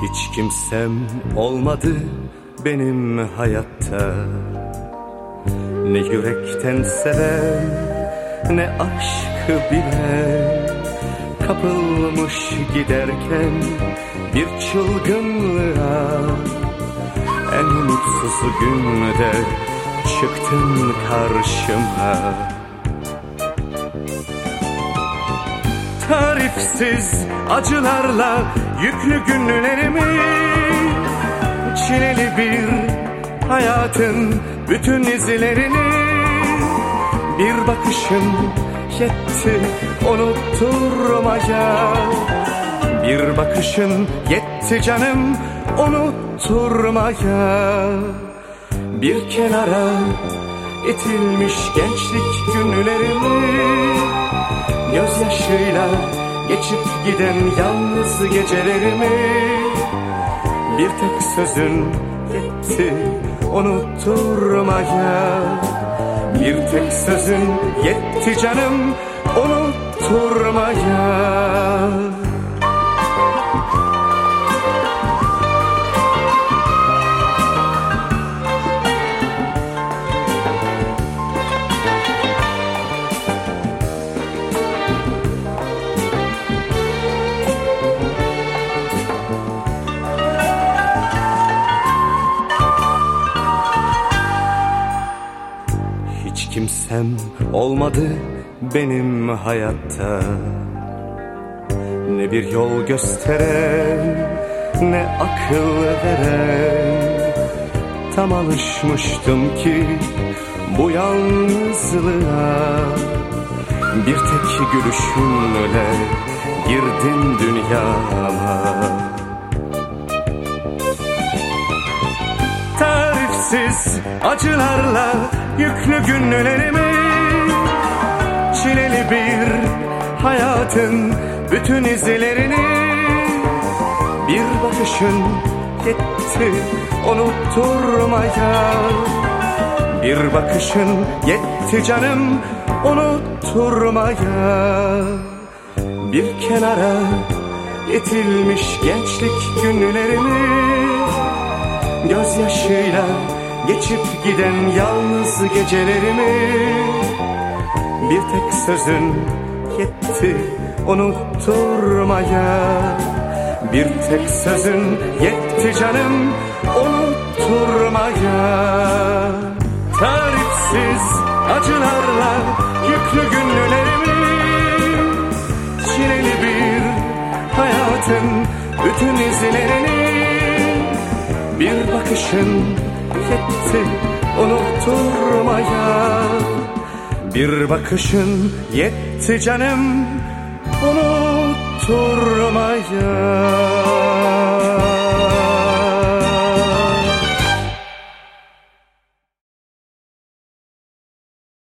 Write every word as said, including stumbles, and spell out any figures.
Hiç kimsem olmadı benim hayatta, ne yürekten seven, ne aşkı bilen. Kapılmış giderken bir çılgınlığa, en mutsuz günde çıktın karşıma. Tarifsiz acılarla yüklü günlerimi, çileli bir hayatın bütün izlerini, bir bakışın yetti unutturmaya. Bir bakışın yetti canım unutturmaya. Bir kenara itilmiş gençlik günlerimi, gözyaşıyla geçip giden yalnız gecelerimi, bir tek sözün yetti unutturmaya. Bir tek sözün yetti canım unutturmaya. Hiç kimsem olmadı benim hayatta, ne bir yol gösteren, ne akıl veren. Tam alışmıştım ki bu yalnızlığa, bir tek gülüşünle girdin dünyama. Tarifsiz acılarla yüklü günlerimi, çileli bir hayatın bütün izlerini, bir bakışın yetti unutturmaya. Bir bakışın yetti canım unutturmaya. Bir kenara itilmiş gençlik günlerimi, gözyaşıyla geçip giden yalnız gecelerimi, bir tek sözün yetti unutturmaya. Bir tek sözün yetti canım unutturmaya. Tarifsiz acılarla yüklü günlerimi, çileli bir hayatın bütün izlerini, bir bakışın yetti unutturmaya. Bir bakışın yetti canım unutturmaya.